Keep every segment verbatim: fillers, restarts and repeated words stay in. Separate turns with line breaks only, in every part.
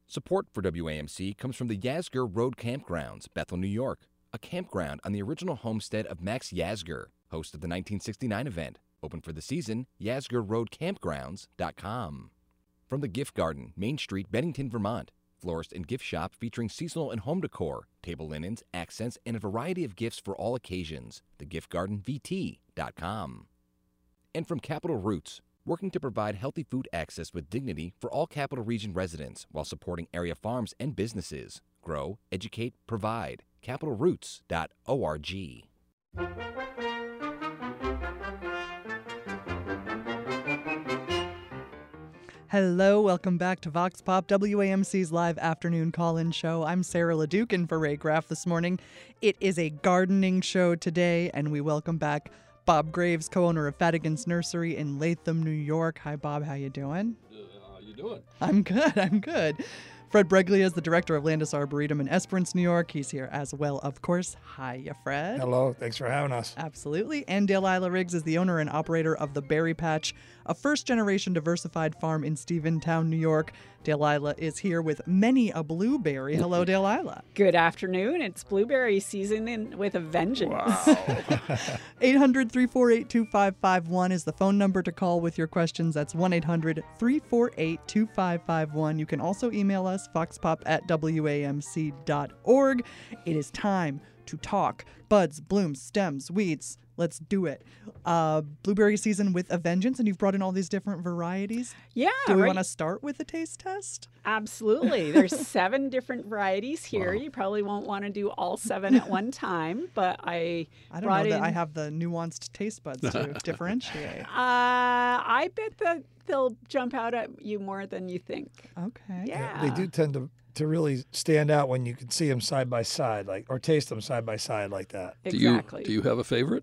Support for W A M C comes from the Yasgur Road Campgrounds, Bethel, New York, a campground on the original homestead of Max Yasgur, host of the nineteen sixty-nine event. Open for the season, yasgur road campgrounds dot com. From the Gift Garden, Main Street, Bennington, Vermont, florist and gift shop featuring seasonal and home decor, table linens, accents, and a variety of gifts for all occasions. the gift garden v t dot com. And from Capital Roots, working to provide healthy food access with dignity for all Capital Region residents while supporting area farms and businesses. Grow, educate, provide. capital roots dot org.
Hello, welcome back to Vox Pop, W A M C's live afternoon call-in show. I'm Sarah LeDuc in for Ray Graff this morning. It is a gardening show today, and we welcome back Bob Graves, co-owner of Fadigan's Nursery in Latham, New York. Hi, Bob. How you doing?
Uh, how you doing?
I'm good. I'm good. Fred Breglia is the director of Landis Arboretum in Esperance, New York. He's here as well, of course. Hiya, Fred.
Hello. Thanks for having us.
Absolutely. And Delilah Riggs is the owner and operator of The Berry Patch, a first-generation diversified farm in Stephentown, New York. Delilah is here with many a blueberry. Hello, Delilah.
Good afternoon. It's blueberry season in, with a vengeance.
Wow.
eight hundred, three four eight, two five five one is the phone number to call with your questions. That's one eight hundred, three four eight, two five five one. You can also email us, foxpop at w a m c dot org. It is time to talk buds, blooms, stems, weeds. Let's do it. Uh, blueberry season with a vengeance, and you've brought in all these different varieties.
Yeah.
Do we
right.
want to start with a taste test?
Absolutely. There's seven different varieties here.
Wow.
You probably won't want to do all seven at one time, but I
I don't
brought
know that
in,
I have the nuanced taste buds to differentiate.
Uh, I bet that they'll jump out at you more than you think.
Okay.
Yeah.
They do tend to, to really stand out when you can see them side by side, like, or taste them side by side like that.
Exactly.
Do you, do you have a favorite?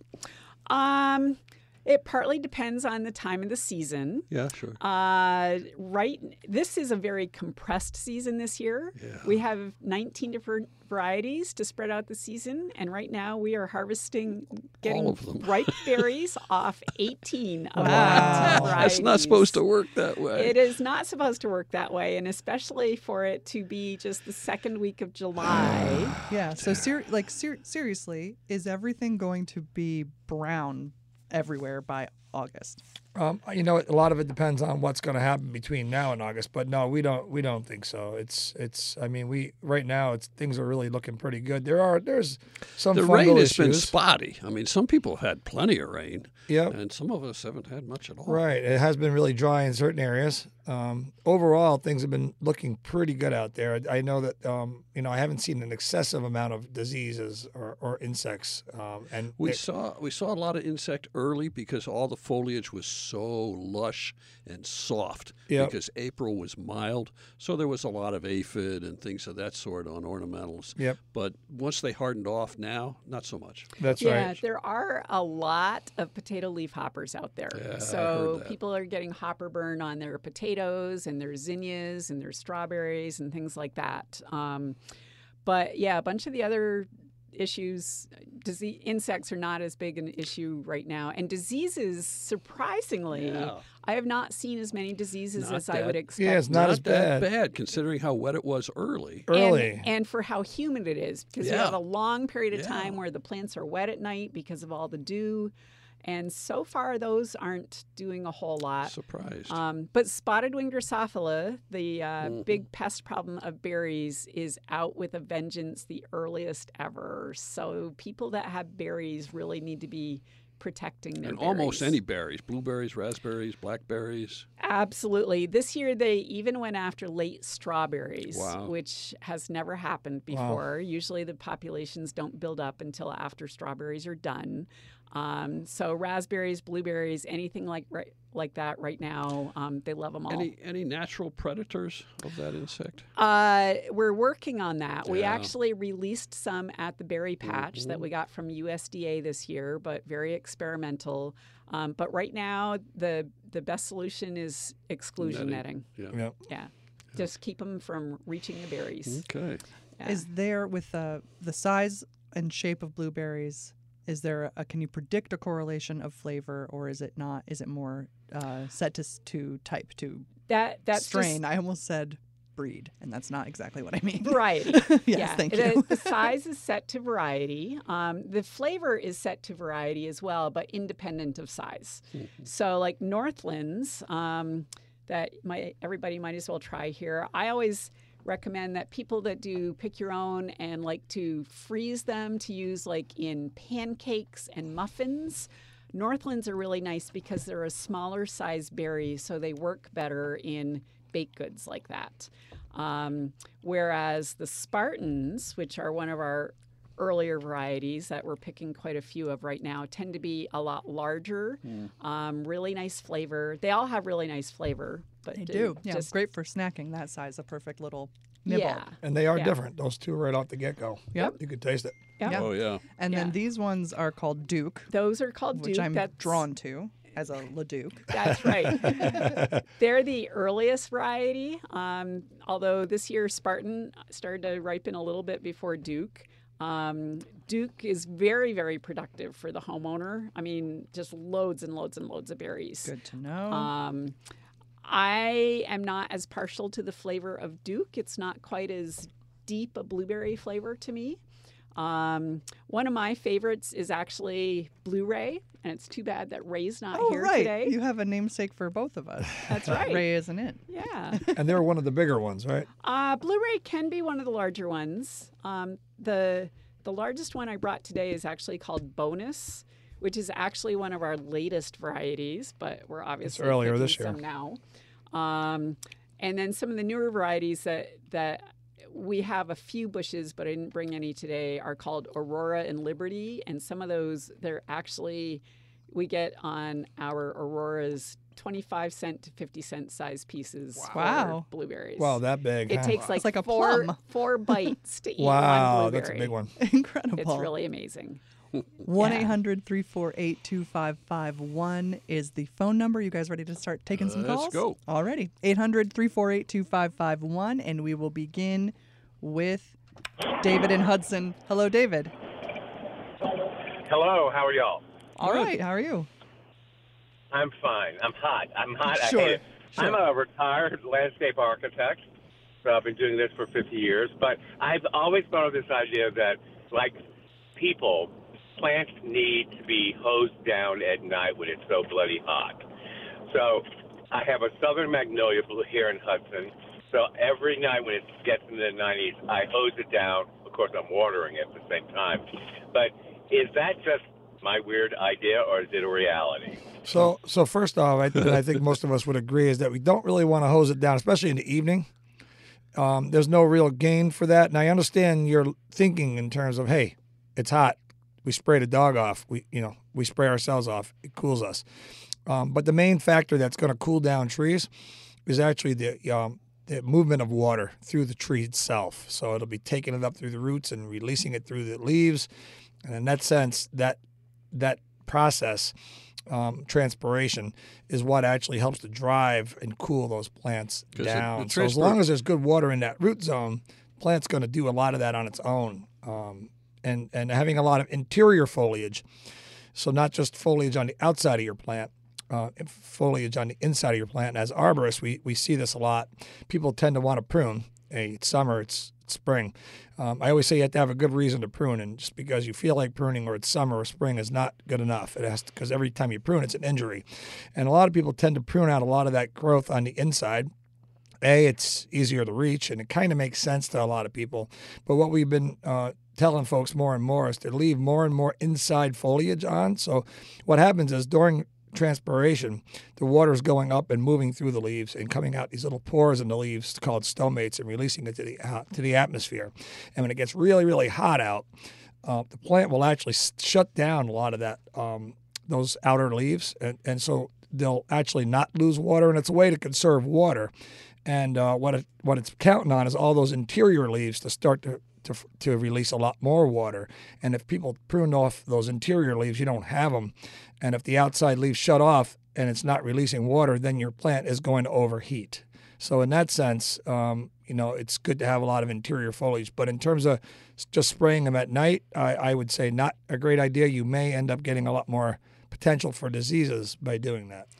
Um, it partly depends on the time of the season.
Yeah, sure.
Uh, right. This is a very compressed season this year.
Yeah.
We have nineteen different varieties to spread out the season, and right now we are harvesting, getting
All of them.
ripe berries off eighteen of
Wow.
the varieties.
That's not supposed to work that way.
It is not supposed to work that way, and especially for it to be just the second week of July.
Yeah. So, ser- like, ser- seriously, is everything going to be brown everywhere by August?
Um, you know, a lot of it depends on what's going to happen between now and August. But no, we don't. We don't think so. It's. It's. I mean, we right now. It's things are really looking pretty good. There are. There's some
the
fungal
rain has
issues.
been spotty. I mean, some people have had plenty of rain,
Yep.
and some of us haven't had much at all.
Right. It has been really dry in certain areas. Um, overall, things have been looking pretty good out there. I know that, um, you know, I haven't seen an excessive amount of diseases or, or insects. Um, and
We
it-
saw we saw a lot of insect early because all the foliage was so lush and soft.
Yep.
Because April was mild, so there was a lot of aphid and things of that sort on ornamentals.
Yep.
But once they hardened off, now not so much.
That's
yeah,
right.
there are a lot of potato leaf hoppers out there.
Yeah, I
so
heard that.
people are getting hopper burn on their potatoes and their zinnias and their strawberries and things like that. Um, but yeah, a bunch of the other issues, disease, insects are not as big an issue right now. And diseases, surprisingly,
Yeah.
I have not seen as many diseases
Not
as I would
that-
expect.
Yeah, it's not as
that
bad.
bad considering how wet it was early.
Early.
And, and for how humid it is, because you
Yeah.
have a long period of
Yeah.
time where the plants are wet at night because of all the dew. And so far, those aren't doing a whole lot.
Surprised.
Um, but spotted winged Drosophila, the uh,
Mhm.
big pest problem of berries, is out with a vengeance, the earliest ever. So people that have berries really need to be protecting their
and
berries.
almost any berries, blueberries, raspberries, blackberries.
Absolutely. This year they even went after late strawberries,
Wow.
which has never happened before. Usually the populations don't build up until after strawberries are done. Um, so raspberries, blueberries, anything like right, like that right now, um, they love them all.
Any any natural predators of that insect?
Uh, we're working on that. We
Yeah.
actually released some at the Berry Patch that we got from U S D A this year, but very experimental. Um, but right now, the the best solution is exclusion
Netting.
netting.
Yeah.
Yep.
Yeah, just keep them from reaching the berries.
Okay.
Yeah.
Is there, with the the size and shape of blueberries, is there a, can you predict a correlation of flavor, or is it not? Is it more uh, set to s- to type to
that that's
strain?
just-
I almost said breed, and that's not exactly what I mean.
Variety.
Yes,
yeah.
thank
the,
you.
the size is set to variety. Um, the flavor is set to variety as well, but independent of size. So, like Northlands, um, that might, everybody might as well try here. I always recommend that people that do pick your own and like to freeze them to use like in pancakes and muffins. Northlands are really nice because they're a smaller size berry, so they work better in baked goods like that. Um, whereas the Spartans, which are one of our earlier varieties that we're picking quite a few of right now, tend to be a lot larger, mm. um, really nice flavor. They all have really nice flavor. But
They do. Yeah,
just,
great for snacking. That size, a perfect little nibble.
Yeah.
And they are
Yeah.
different. Those two right off the get-go.
Yep.
You could taste it.
Yep.
Yeah.
Oh, yeah.
And
Yeah.
then these ones are called Duke,
Those are called
which
Duke.
I'm
That's,
drawn to as a Leduc.
That's right. They're the earliest variety, um, although this year Spartan started to ripen a little bit before Duke. Um, Duke is very, very productive for the homeowner. I mean, just loads and loads and loads of berries.
Good to know.
Um, I am not as partial to the flavor of Duke. It's not quite as deep a blueberry flavor to me. Um, one of my favorites is actually Blu-ray, and it's too bad that Ray's not
oh,
here
right.
today.
You have a namesake for both of us.
That's right.
Ray isn't in.
Yeah.
And they're one of the bigger ones, right?
Uh, Blu-ray can be one of the larger ones. Um, the the largest one I brought today is actually called Bonus, which is actually one of our latest varieties, but we're obviously
earlier
picking
this year.
some now. Um, and then some of the newer varieties that that we have a few bushes, but I didn't bring any today, are called Aurora and Liberty, and some of those they're actually we get on our Auroras twenty-five cent to fifty cent size pieces
Wow.
for blueberries.
Wow, that big.
It
huh?
takes like,
It's like a
four,
plum.
four bites to eat
Wow,
one
that's
blueberry.
a big one.
Incredible.
It's really amazing.
one eight hundred three four eight two five five one is the phone number. You guys ready to start taking some
Let's
calls?
go.
Alrighty. eight hundred three four eight two five five one, and we will begin with David in Hudson. Hello, David.
Hello, how are y'all?
All right. How are you?
I'm fine. I'm hot. I'm hot.
Sure,
I hate it.
sure.
I'm a retired landscape architect, so I've been doing this for fifty years. But I've always thought of this idea that, like people, plants need to be hosed down at night when it's so bloody hot. So I have a southern magnolia here in Hudson. So every night when it gets into the nineties, I hose it down. Of course, I'm watering it at the same time. But is that just my weird idea, or is it a reality?
So, so first off, I, I think most of us would agree is that we don't really want to hose it down, especially in the evening. Um, there's no real gain for that. And I understand your thinking in terms of, hey, it's hot. We spray the dog off. We, you know, we spray ourselves off. It cools us. Um, but the main factor that's going to cool down trees is actually the um, the movement of water through the tree itself. So it'll be taking it up through the roots and releasing it through the leaves. And in that sense, that that process, um, transpiration, is what actually helps to drive and cool those plants
'Cause it-
down.
the
So as
transpir-
long as there's good water in that root zone, the plant's going to do a lot of that on its own. Um, and, and having a lot of interior foliage, so not just foliage on the outside of your plant, uh, foliage on the inside of your plant. And as arborists, we, we see this a lot. People tend to want to prune. Hey, it's summer, it's, it's spring. Um, I always say you have to have a good reason to prune, and just because you feel like pruning or it's summer or spring is not good enough. It has to, because every time you prune, it's an injury. And a lot of people tend to prune out a lot of that growth on the inside. A, it's easier to reach, and it kind of makes sense to a lot of people. But what we've been uh, telling folks more and more is to leave more and more inside foliage on. So what happens is during transpiration, the water is going up and moving through the leaves and coming out these little pores in the leaves called stomates and releasing it to the uh, to the atmosphere. And when it gets really, really hot out, uh, the plant will actually s- shut down a lot of that um, those outer leaves, and, and so they'll actually not lose water. And it's a way to conserve water. And uh, what it, what it's counting on is all those interior leaves to start to To, to release a lot more water. And if people prune off those interior leaves, you don't have them. And if the outside leaves shut off and it's not releasing water, then your plant is going to overheat. So in that sense, um, you know, it's good to have a lot of interior foliage. But in terms of just spraying them at night, I, I would say not a great idea. You may end up getting a lot more potential for diseases by doing that.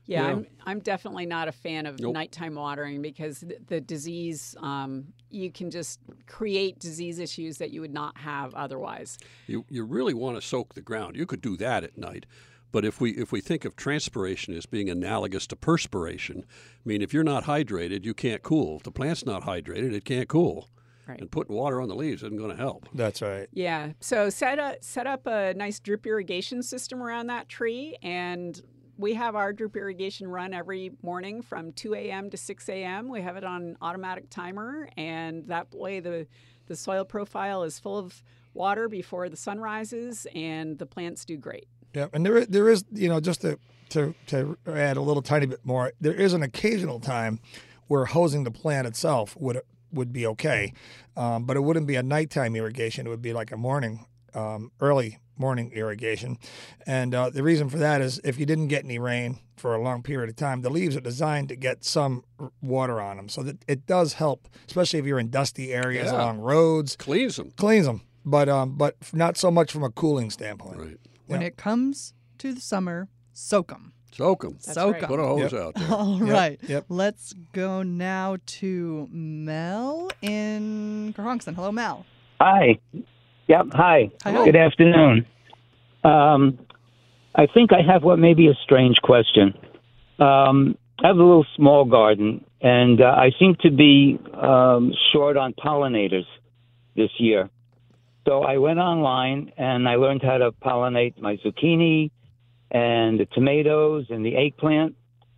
Yeah,
Yeah.
I'm I'm definitely not a fan of
Nope.
nighttime watering because the, the disease, um, you can just create disease issues that you would not have otherwise.
You you really want to soak the ground. You could do that at night. But if we if we think of transpiration as being analogous to perspiration, I mean, if you're not hydrated, you can't cool. If the plant's not hydrated, it can't cool.
Right.
And putting water on the leaves isn't going to help.
That's right.
Yeah. So set a, set up a nice drip irrigation system around that tree, and we have our drip irrigation run every morning from two a.m. to six a.m. We have it on an automatic timer, and that way the the soil profile is full of water before the sun rises, and the plants do great.
Yeah, and there is, there is, you know, just to, to to add a little tiny bit more, there is an occasional time where hosing the plant itself would would be okay, um, but it wouldn't be a nighttime irrigation. It would be like a morning, um, early morning irrigation, and uh, the reason for that is if you didn't get any rain for a long period of time, the leaves are designed to get some r- water on them, so that it does help, especially if you're in dusty areas
Yeah.
along roads,
Cleans them.
cleans them, but um, but not so much from a cooling standpoint.
Right.
When
Yeah.
it comes to the summer, soak them.
Soak them.
That's
Soak
right.
'em.
Put a hose
Yep.
out there.
All
Yep,
right.
yep.
Let's go now to Mel in Kerhonkson. Hello, Mel.
Hi. Yep. Hi.
Hi.
Good afternoon. Um, I think I have what may be a strange question. Um, I have a little small garden, and uh, I seem to be um, short on pollinators this year. So I went online and I learned how to pollinate my zucchini and the tomatoes and the eggplant.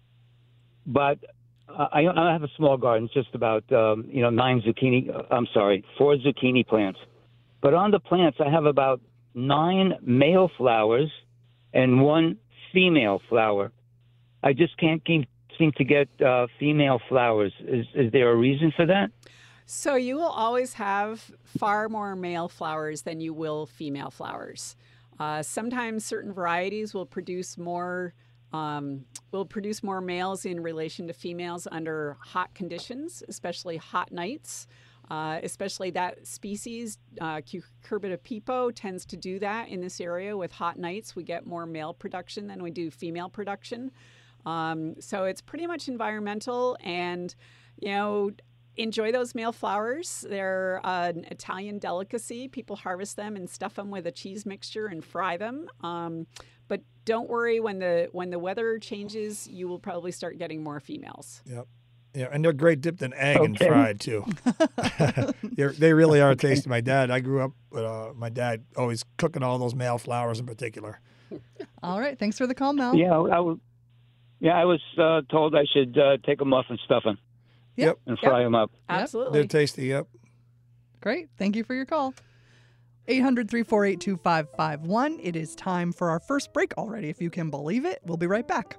But uh, I, I have a small garden, just about um, you know nine zucchini. I'm sorry, four zucchini plants. But on the plants, I have about nine male flowers and one female flower. I just can't keep, seem to get uh, female flowers. Is, is there a reason for that?
So you will always have far more male flowers than you will female flowers. Uh, sometimes certain varieties will produce more um, will produce more males in relation to females under hot conditions, especially hot nights. Uh, especially that species, uh, Cucurbita pepo, tends to do that in this area with hot nights. We get more male production than we do female production. Um, so it's pretty much environmental, and, you know, enjoy those male flowers. They're uh, an Italian delicacy. People harvest them and stuff them with a cheese mixture and fry them. Um, but don't worry, when the when the weather changes, you will probably start getting more females.
Yep. Yeah, and they're great dipped in egg and
Okay.
fried too. They're, they really are tasty. My dad, I grew up with uh, my dad always cooking all those male flowers in particular.
All right. Thanks for the call, Mel.
Yeah, I was. Yeah, I was uh, told I should uh, take them off and stuff them
Yep.
and fry them up.
Absolutely.
They're tasty. Yep.
Great. Thank you for your call. eight hundred, three four eight, two five five one. It is time for our first break already, if you can believe it. We'll be right back.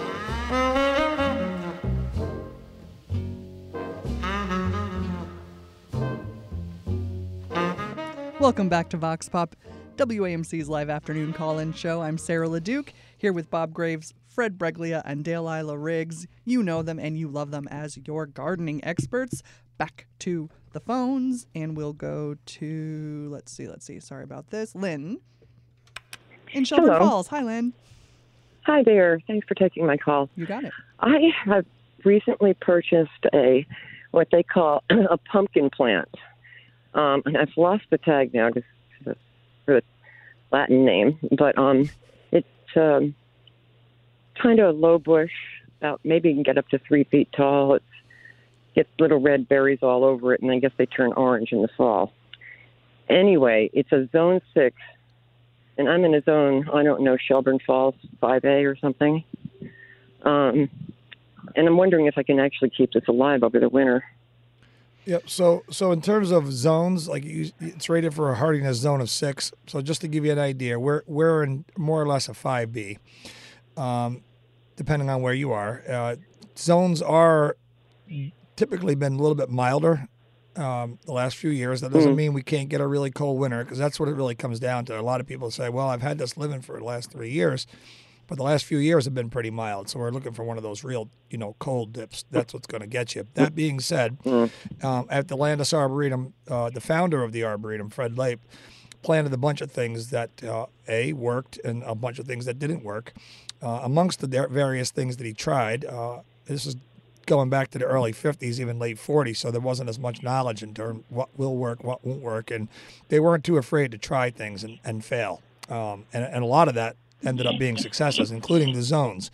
Welcome back to Vox Pop, W A M C's live afternoon call-in show. I'm Sarah LeDuc, here with Bob Graves, Fred Breglia, and Delilah Riggs. You know them and you love them as your gardening experts. Back to the phones, and we'll go to, let's see, let's see, sorry about this, Lynn in Shelburne
Hello.
Falls. Hi, Lynn.
Hi there. Thanks for taking my call.
You got it.
I have recently purchased a what they call a pumpkin plant, um, and I've lost the tag now just for the Latin name, but um, it's um, kind of a low bush, about maybe you can get up to three feet tall. It's gets little red berries all over it, and I guess they turn orange in the fall. Anyway, it's a zone six. And I'm in a zone, I don't know, Shelburne Falls five A or something. Um, and I'm wondering if I can actually keep this alive over the winter.
Yep. So, so in terms of zones, like you, it's rated for a hardiness zone of six. So just to give you an idea, we're we're in more or less a five B, um, depending on where you are. Uh, zones are typically been a little bit milder um, the last few years. That doesn't
Mhm.
mean we can't get a really cold winter, because that's what it really comes down to. A lot of people say, "Well, I've had this living for the last three years." But the last few years have been pretty mild, so we're looking for one of those real, you know, cold dips. That's what's going to get you. That being said, um, at the Landis Arboretum, uh, the founder of the Arboretum, Fred Lape, planted a bunch of things that, uh, A, worked and a bunch of things that didn't work. Uh, amongst the der- various things that he tried, uh, this is going back to the early fifties, even late forties, so there wasn't as much knowledge in terms of what will work, what won't work, and they weren't too afraid to try things and, and fail. Um, and, and a lot of that ended up being successes, including the zones.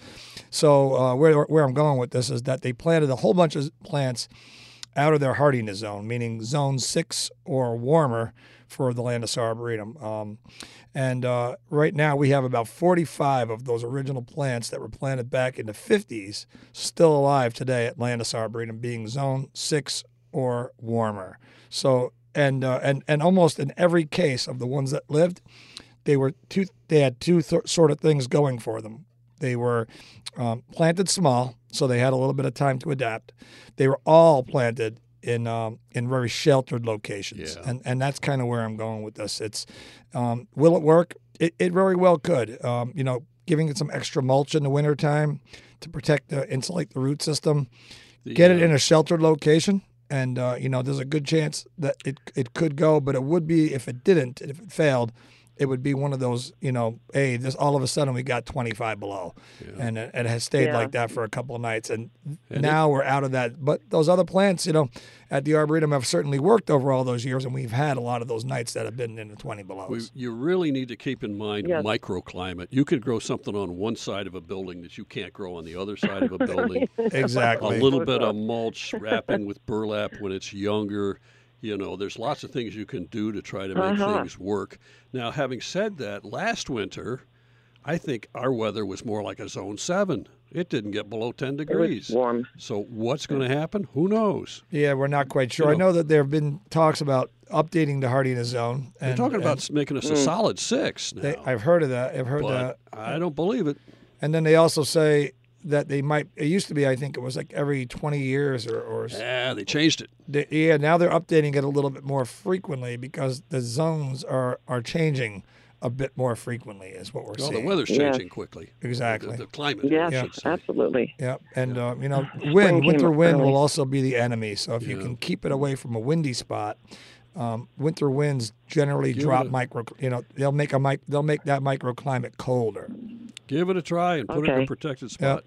So uh, where, where I'm going with this is that they planted a whole bunch of plants out of their hardiness zone, meaning zone six or warmer for the Landis arboretum. Um, and uh, right now we have about forty-five of those original plants that were planted back in the fifties still alive today at Landis arboretum, being zone six or warmer. So and uh, and and almost in every case of the ones that lived, they were two. They had two th- sort of things going for them. They were um, planted small, so they had a little bit of time to adapt. They were all planted in um, in very sheltered locations,
Yeah.
and and that's kind of where I'm going with this. It's um, will it work? It, it very well could. Um, you know, giving it some extra mulch in the wintertime to protect the insulate the root system.
The,
Get it
uh,
in a sheltered location, and uh, you know, there's a good chance that it it could go. But it would be if it didn't, if it failed, it would be one of those, you know, hey, this all of a sudden we got twenty-five below,
Yeah.
and it, it has stayed
Yeah.
like that for a couple of nights, and,
And
now we're out of that. But those other plants, you know, at the arboretum have certainly worked over all those years, and we've had a lot of those nights that have been in the twenty below.
We, you really need to keep in mind
Yes.
microclimate. You could grow something on one side of a building that you can't grow on the other side of a building. A
Exactly.
little bit of mulch wrapping with burlap when it's younger. You know, there's lots of things you can do to try to make
Uh-huh.
things work. Now, having said that, last winter, I think our weather was more like a zone seven. It didn't get below ten
It was
degrees.
warm.
So what's going to happen? Who knows?
Yeah, we're not quite sure.
You
I know that there have been talks about updating the hardiness zone.
They're
and-
talking about
and
s- making us a
Mm.
solid six now.
they, I've heard of that. I've heard
but
that.
I don't believe it.
And then they also say that they might. It used to be, I think, it was like every twenty years or, or
Yeah, they changed it.
They, yeah, now they're updating it a little bit more frequently because the zones are are changing a bit more frequently, is what we're
Well, the
seeing.
weather's
Yeah.
changing quickly.
Exactly.
The, the climate.
Yes,
I should say.
absolutely.
Yeah, and uh, you know,
Spring
wind,
came
winter
up
wind
early.
will also be the enemy. So if you
Yeah.
can keep it away from a windy spot, um, winter winds generally
Give
drop
it a-
micro. You know, they'll make a mic, they'll make that microclimate colder.
Give it a try and put it in a
Okay.
protected spot.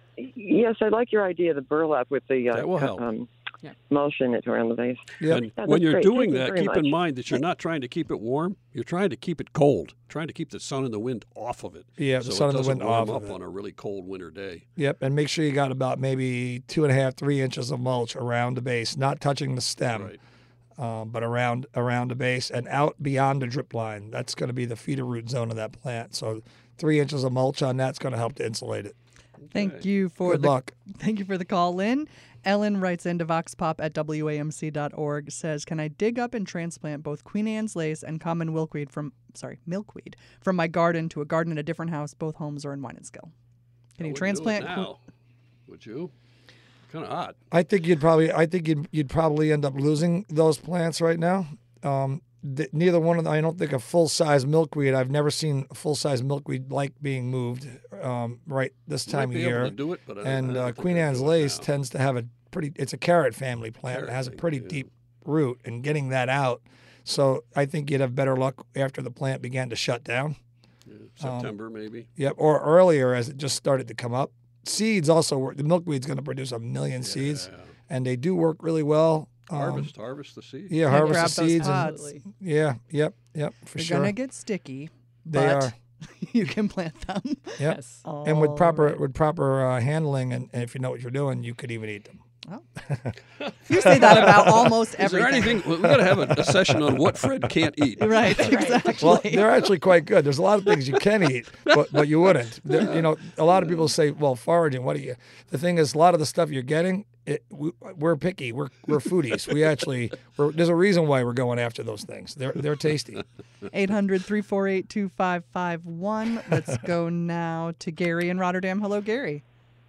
Yes, I like your idea, the burlap with the uh,
That will
co-
help.
Um,
Yeah.
mulch in it around the base.
Yep.
And
Yeah,
when
that's
you're
great.
doing
Thank you
that,
very
keep in
much.
mind that you're not trying to keep it warm. You're trying to keep it cold. Trying to keep the sun and the wind off of it.
Yeah,
so
the sun
it
and the
doesn't
wind
warm
off
up
of it.
on a really cold winter day.
Yep, and make sure you got about maybe two and a half, three inches of mulch around the base, not touching the stem.
Right.
um, but around around the base and out beyond the drip line. That's going to be the feeder root zone of that plant. So three inches of mulch on that's going to help to insulate it.
Thank you for
Good
the
luck.
thank you for the call in. Ellen writes into voxpop at W A M C dot org, says, "Can I dig up and transplant both Queen Anne's lace and common milkweed from sorry milkweed from my garden to a garden in a different house? Both homes are in Winneskill. Can
I
you
wouldn't
transplant?"
do it now, would you? Kind of odd.
I think you'd probably I think you'd you'd probably end up losing those plants right now. Um, th- neither one of them, I don't think a full size milkweed. I've never seen a full size milkweed like being moved um, right this
You
time
might
of
be able
year.
to do it, but I- I
And
don't
uh,
think
Queen
they'd
Anne's
do it
lace
now.
tends to have a pretty. It's a carrot family plant.
Carrot
it has a
thing,
pretty
yeah.
deep root, and getting that out. So I think you'd have better luck after the plant began to shut down.
Yeah, September maybe.
Yep, or earlier as it just started to come up. Seeds also work. The milkweed's going to produce a million seeds,
Yeah.
and they do work really well. Um,
Harvest, harvest the seeds.
Yeah,
Yeah,
harvest
grab
the
those
seeds. And,
pods.
Absolutely.
yeah, yep, yep, for
They're
sure.
gonna get sticky,
They
but
are.
you can plant them.
Yep.
Yes.
And with proper
Alright.
with proper uh, handling, and, and if you know what you're doing, you could even eat them.
You say that about almost
Is
everything.
there anything? We got to have a, a session on what Fred can't eat.
Right, exactly.
Well, they're actually quite good. There's a lot of things you can eat, but but you wouldn't. There- you know, a lot of people say, "Well, foraging. What do you?" The thing is, a lot of the stuff you're getting, it, we, we're picky. We're we're foodies. We actually, we're, there's a reason why we're going after those things. They're they're tasty.
eight hundred, three four eight, two five five one. Let's go now to Gary in Rotterdam. Hello, Gary.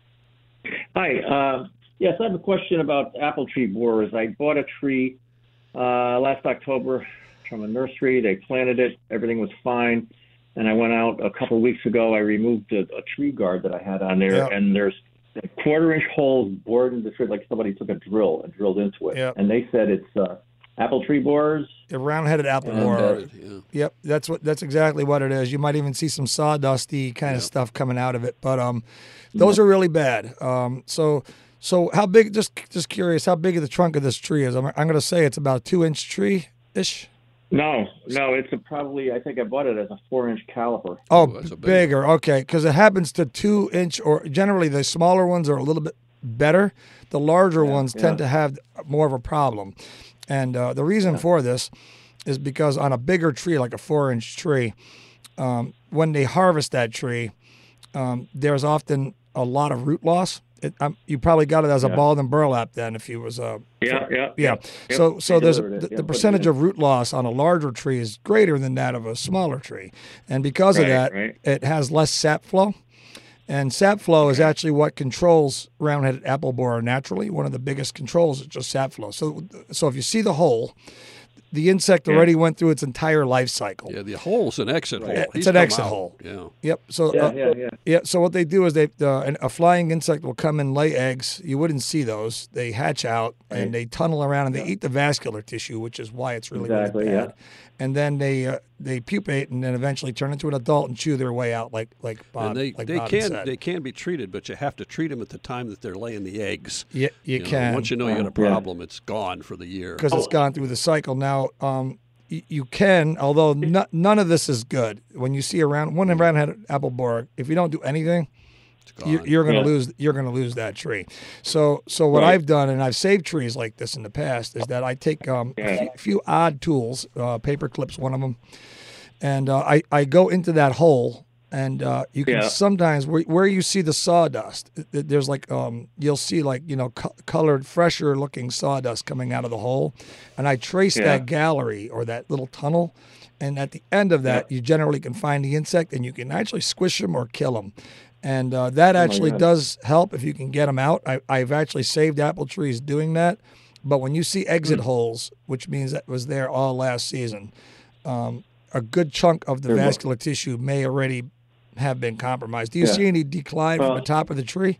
Hi. Uh, yes, I have a question about apple tree borers. I bought a tree uh, last October from a nursery. They planted it. Everything was fine. And I went out a couple of weeks ago. I removed a, a tree guard that I had on there,
Yeah.
and there's quarter-inch holes bored in the tree, like somebody took a drill and drilled into it.
Yeah.
And they said it's uh, apple tree borers.
A round-headed apple
And,
borer.
uh,
Yeah.
Yep, that's what that's exactly what it is. You might even see some sawdusty kind of stuff coming out of it, but um, those are really bad. Um, so so how big? Just just curious, how big of the trunk of this tree is? I'm I'm going to say it's about a two-inch tree ish.
No, no, it's a probably. I think I bought it as a four-inch caliper.
Oh,
that's a big
bigger. Okay, because it happens to two-inch or generally the smaller ones are a little bit better. The larger ones tend
yeah.
to have more of a problem, and uh, the reason for this is because on a bigger tree, like a four-inch tree, um, when they harvest that tree, um, there's often a lot of root loss. It, um, you probably got it as a
Yeah.
bald and burlap then, if you was uh,
Yeah, yeah,
yeah.
yeah.
So so there's a,
delivered it.
the,
Yeah,
the
put it
percentage
in.
of root loss on a larger tree is greater than that of a smaller tree, and because of
Right,
that,
right.
it has less sap flow. And sap flow is actually what controls round-headed apple borer naturally. One of the biggest controls is just sap flow. So so if you see the hole, the insect
Yeah.
already went through its entire life cycle.
Yeah, the hole's an exit hole.
It's
He's
an
come
exit
out.
hole.
Yeah.
Yep. So
Yeah,
uh,
yeah, yeah.
yeah. So what they do is they uh, an, a flying insect will come and lay eggs. You wouldn't see those. They hatch out
Right.
and they tunnel around and they eat the vascular tissue, which is why it's really
Exactly,
really
yeah.
bad. And then they uh, they pupate and then eventually turn into an adult and chew their way out like like Bob.
And they,
like
they
Bob
can
said.
they can be treated, but you have to treat them at the time that they're laying the eggs.
Yeah, you,
know,
can.
Once you know you got a
Yeah.
problem, it's gone for the year.
because it's gone through the cycle. Now, um, y- you can, although no, none of this is good. When you see a round one round-headed apple borer, if you don't do anything,
It's gone.
you're, you're going to
Yeah.
lose. You're going to lose that tree. So, so what
Right.
I've done, and I've saved trees like this in the past, is that I take um, a
Yeah.
few, few odd tools. Uh, paper clips, one of them, and uh, I I go into that hole. And uh, you can
Yeah.
sometimes where, where you see the sawdust, th- th- there's like um, you'll see like you know co- colored, fresher looking sawdust coming out of the hole, and I trace
Yeah.
that gallery or that little tunnel, and at the end of that, you generally can find the insect, and you can actually squish them or kill them, and uh, that actually
God.
does help if you can get them out. I, I've actually saved apple trees doing that, but when you see exit holes, which means that was there all last season, um, a good chunk of the
They're-
vascular tissue may already have been compromised. Do you
Yeah.
see any decline from
Well-
the top of the tree?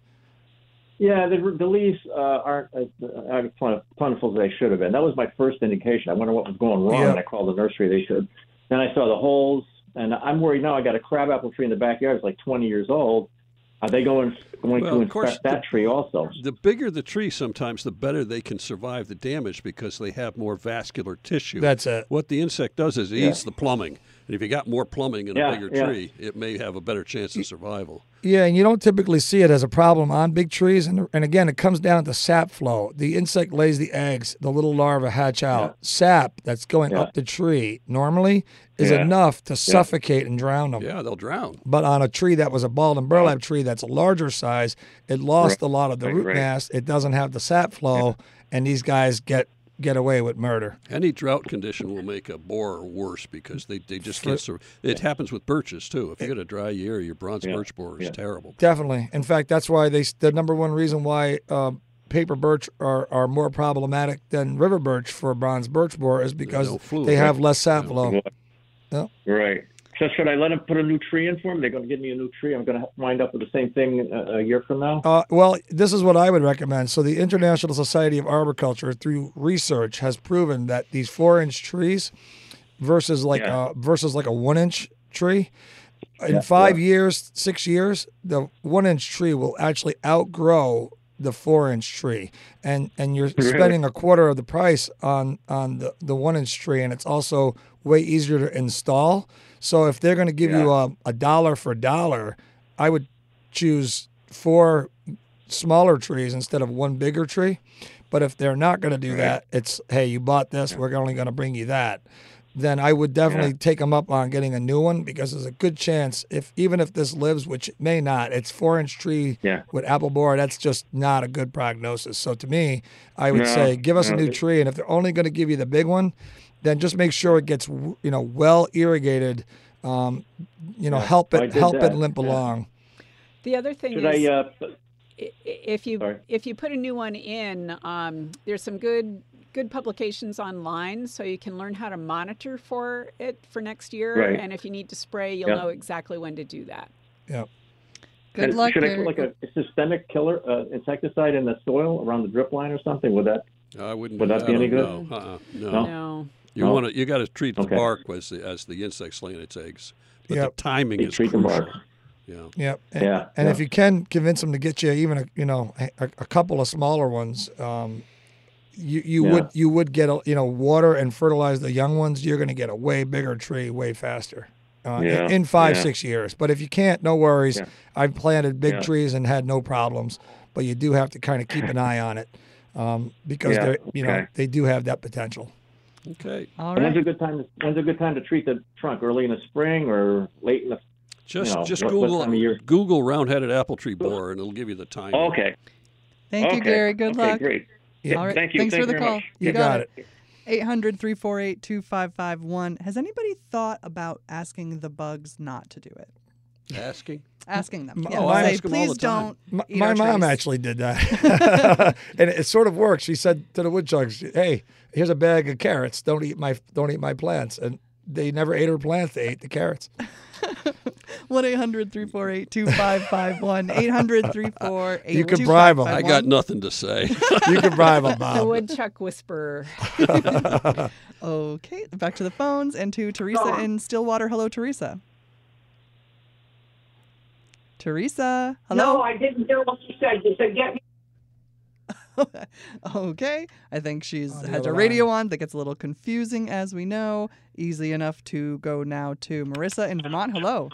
Yeah, the, the leaves uh, aren't as uh, plen- plentiful as they should have been. That was my first indication. I wonder what was going wrong,
Yeah.
and I called the nursery. They said. Then I saw the holes, and I'm worried now. I got a crabapple tree in the backyard. It's like twenty years old. Are they going going
Well,
to
of course,
inspect that
the-
tree also?
The bigger the tree, sometimes the better they can survive the damage because they have more vascular tissue.
That's it.
What the insect does is it
Yeah.
eats the plumbing. And if you got more plumbing in
Yeah,
a bigger
yeah.
tree, it may have a better chance of survival.
Yeah, and you don't typically see it as a problem on big trees. And, and again, it comes down to sap flow. The insect lays the eggs, the little larvae hatch out. Sap that's going
Yeah.
up the tree normally is
Yeah.
enough to suffocate and drown them.
Yeah, they'll drown.
But on a tree that was a bald and burlap tree that's a larger size, it lost a lot of the
Right,
root
right.
mass. It doesn't have the sap flow, and these guys get get away with murder.
Any drought condition will make a borer worse because they, they just can't survive. It happens with birches, too. If you get a dry year, your bronze
Yeah,
birch borer is
yeah.
terrible.
Definitely. In fact, that's why they the number one reason why uh, paper birch are, are more problematic than river birch for bronze birch borer is because
no fluid,
they
right?
have less sap
Yeah.
flow. Yeah.
Right. So should I let them put a new tree in for them? They're going to give me a new tree. I'm going to wind up with the same thing a, a year from now.
Uh, well, this is what I would recommend. So the International Society of Arboriculture, through research, has proven that these four-inch trees versus like
Yeah.
uh, versus like a one-inch tree, in
Yeah,
five
yeah.
years, six years, the one-inch tree will actually outgrow the four-inch tree, and and you're
Really?
spending a quarter of the price on on the the one-inch tree, and it's also way easier to install. So if they're going to give you
Yeah.
a, a dollar for dollar, I would choose four smaller trees instead of one bigger tree. But if they're not going to do
Right.
that, it's, hey, you bought this, we're only going to bring you that. Then I would definitely
Yeah.
take them up on getting a new one because there's a good chance, if even if this lives, which it may not, it's four inch tree
Yeah.
with apple borer. That's just not a good prognosis. So to me, I would
No,
say give us a
no.
new tree, and if they're only going to give you the big one, then just make sure it gets you know well irrigated. Um, you know,
Yeah,
help
I
it
did
help
that,
it limp
yeah.
along.
The other thing
Should
is,
I? Uh,
i- if you
Sorry.
if you put a new one in, um, there's some good good publications online, so you can learn how to monitor for it for next year.
Right.
And if you need to spray, you'll
Yeah.
know exactly when to do that.
Yeah.
Good
and
luck
Should
there.
I put like a systemic killer uh, insecticide in the soil around the drip line or something? Would that
I wouldn't.
Would
do
that be any good?
No, uh-uh, no.
No?
No.
You
No?
want to. You got to treat the
Okay.
bark as the, as the insect's laying its eggs. But
Yep.
the timing
You
is
treat the
crucial.
bark.
Yeah.
Yep. And,
Yeah,
and
yeah.
if you can convince them to get you even a you know a, a couple of smaller ones, um, you you
Yeah.
would you would get a, you know water and fertilize the young ones. You're going to get a way bigger tree way faster. Uh, in-
Yeah,
in, five
yeah.
six years. But if you can't, no worries.
Yeah.
I've planted big
Yeah.
trees and had no problems. But you do have to kind of keep an eye on it um, because
Yeah,
they're you know
okay.
they do have that potential.
Okay.
All
And when's a
right.
good time? To, when's a good time to treat the trunk? Early in the spring or late in the?
Just
You know,
just
what- what
Google
time of year?
Google round-headed apple tree borer, and it'll give you the time.
Oh, okay.
Thank you,
okay.
Gary. Good
okay,
luck.
Great.
Yeah.
All right.
Thank you.
Thanks
Thank
for the
you very
call.
much.
You,
You
got,
got
it. eight hundred, three four eight, two five five one. Has anybody thought about asking the bugs not to do it?
Asking.
Asking them.
Oh,
Yeah,
I
say,
ask 'em all
please
the time."
don't.
My,
eat
my
our
mom
trees."
actually did that, and it, it sort of worked. She said to the woodchucks, "Hey, here's a bag of carrots. Don't eat my don't eat my plants." And they never ate her plants. They ate the carrots.
one eight hundred, three four eight, two five five one. eight hundred, three four eight,
You can bribe 'em.
I got nothing to say.
You can bribe them,
The
Bob.
woodchuck whisperer.
Okay, back to the phones and to Teresa in Stillwater. Hello, Teresa. Teresa, hello.
No, I didn't hear what you said. You said get me.
Okay, I think she's
On the
has
other
a radio on. That gets a little confusing, as we know. Easy enough to go now to Marissa in Vermont. Hello,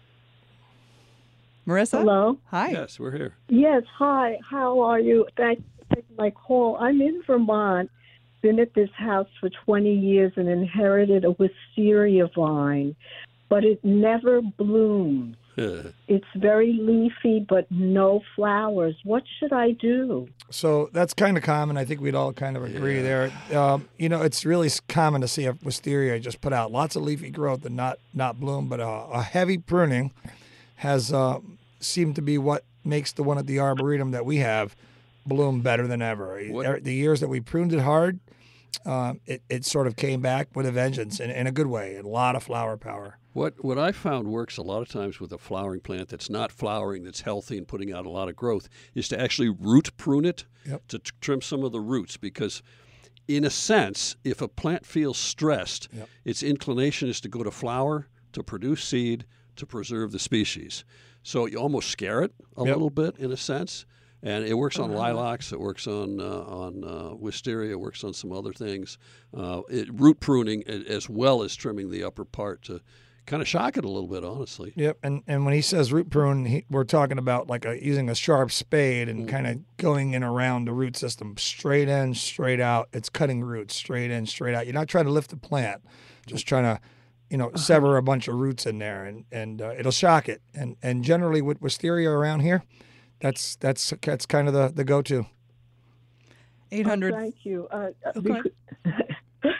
Marissa.
Hello.
Hi.
Yes, we're here.
Yes. Hi. How are you? Thanks for taking my call. I'm in Vermont. Been at this house for twenty years and inherited a wisteria vine, but it never blooms. It's very leafy, but no flowers. What should I do?
So that's kind of common. I think we'd all kind of agree there. Um, you know, it's really s- common to see a wisteria just put out lots of leafy growth and not not bloom, but uh, a heavy pruning has uh, seemed to be what makes the one at the Arboretum that we have bloom better than ever.
What-
The years that we pruned it hard, um, it, it sort of came back with a vengeance in, in a good way, a lot of flower power.
What what I found works a lot of times with a flowering plant that's not flowering, that's healthy and putting out a lot of growth, is to actually root prune it
Yep.
to t- trim some of the roots. Because, in a sense, if a plant feels stressed,
Yep.
its inclination is to go to flower, to produce seed, to preserve the species. So you almost scare it a
Yep.
little bit, in a sense. And it works on lilacs. It works on uh, on uh, wisteria. It works on some other things. Uh, it, root pruning a- as well as trimming the upper part to kind of shock it a little bit, honestly.
Yep, and and when he says root prune, he, we're talking about like a, using a sharp spade and kind of going in around the root system, straight in, straight out. It's cutting roots, straight in, straight out. You're not trying to lift the plant, just trying to, you know, sever a bunch of roots in there, and and uh, it'll shock it. And and generally with wisteria around here, that's that's that's kind of the the go-to.
eight hundred.
Oh, thank you. Uh, uh,
Okay.
bec-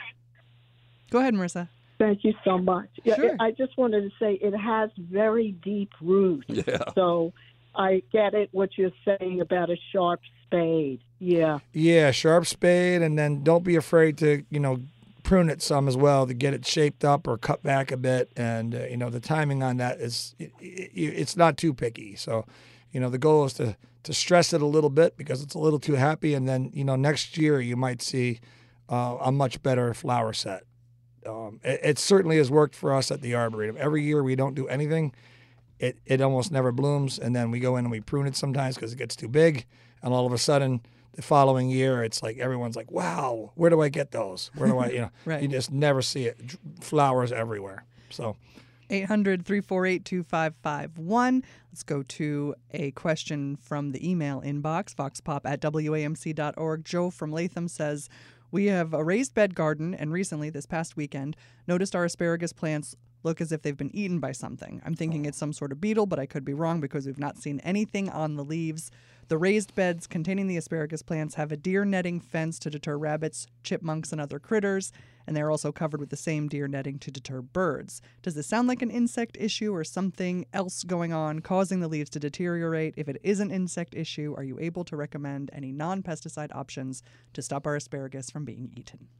Go ahead, Marissa.
Thank you so much. Yeah,
Sure.
I just wanted to say it has very deep roots.
Yeah.
So I get it what you're saying about a sharp spade. Yeah.
Yeah, sharp spade, and then don't be afraid to, you know, prune it some as well to get it shaped up or cut back a bit. And, uh, you know, the timing on that is, it, it, it's not too picky. So, you know, the goal is to, to stress it a little bit because it's a little too happy. And then, you know, next year you might see uh, a much better flower set. Um, it, it certainly has worked for us at the Arboretum. Every year we don't do anything. It, it almost never blooms. And then we go in and we prune it sometimes because it gets too big. And all of a sudden, the following year, it's like everyone's like, wow, where do I get those? Where do I, you know,
Right.
you just never see it. Dr- Flowers everywhere. So,
eight hundred, three four eight, two five five one. Let's go to a question from the email inbox, voxpop at W A M C dot org. Joe from Latham says, we have a raised bed garden, and recently, this past weekend, noticed our asparagus plants look as if they've been eaten by something. I'm thinking it's some sort of beetle, but I could be wrong because we've not seen anything on the leaves. The raised beds containing the asparagus plants have a deer netting fence to deter rabbits, chipmunks, and other critters, and they're also covered with the same deer netting to deter birds. Does this sound like an insect issue or something else going on causing the leaves to deteriorate? If it is an insect issue, are you able to recommend any non-pesticide options to stop our asparagus from being eaten?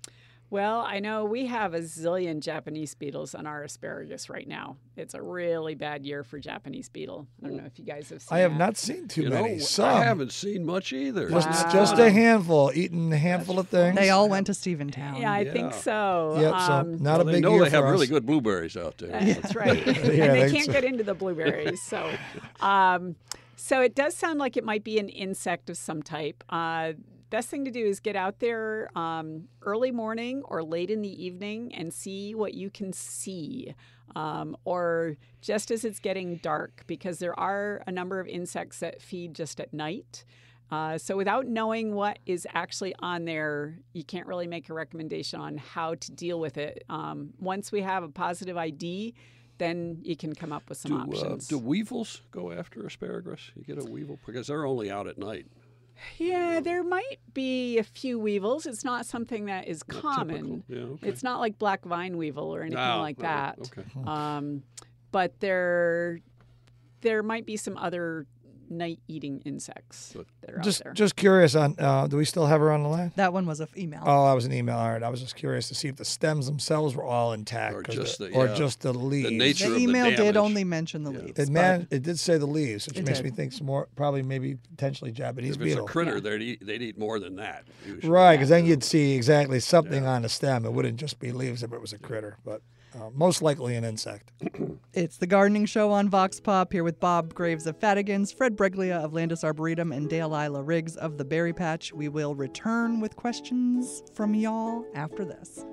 Well, I know we have a zillion Japanese beetles on our asparagus right now. It's a really bad year for Japanese beetle. I don't know if you guys have seen
I have
that.
not seen too
You
many.
know,
Some.
I haven't seen much either.
Just,
Wow.
just a handful, eating a handful of things.
They all went to Steventown.
Yeah, I
Yeah.
think so.
Yep, so
Um,
not
Well,
a
they
big
know
year
they have
for
really
us.
good blueberries out there.
That's right.
Yeah,
and they
they-
can't get into the blueberries. So, um, so it does sound like it might be an insect of some type. Uh, best thing to do is get out there um, early morning or late in the evening and see what you can see. Um, or just as it's getting dark, because there are a number of insects that feed just at night. Uh, so without knowing what is actually on there, you can't really make a recommendation on how to deal with it. Um, once we have a positive I D, then you can come up with some
Do, uh,
options.
do weevils go after asparagus? You get a weevil? Because they're only out at night.
Yeah, there might be a few weevils. It's not something that is
Not
common.
typical. Yeah, okay.
It's not like black vine weevil or anything
No,
like
no,
that.
okay.
Um, but there, there might be some other night-eating insects that are
Just,
out there.
just curious on. Uh, do we still have her on the line?
That one was an email.
Oh, that was an email. All right. I was just curious to see if the stems themselves were all intact,
Or
'cause
just
the,
the-
or
yeah,
just the leaves.
nature
the
of the
email did
damage.
only mention the leaves.
It
but-
man, it did say the leaves, which
It
makes
did.
me think some more, probably maybe potentially Japanese
If it's
beetle.
a critter, they'd, eat, they'd eat more than that. Usually.
Right, because then you'd see exactly something on the stem. It wouldn't just be leaves if it was a critter, but uh, most likely an insect.
It's the Gardening Show on Vox Pop, here with Bob Graves of Fatigans, Fred Breglia of Landis Arboretum, and Dale Isla Riggs of the Berry Patch. We will return with questions from y'all after this.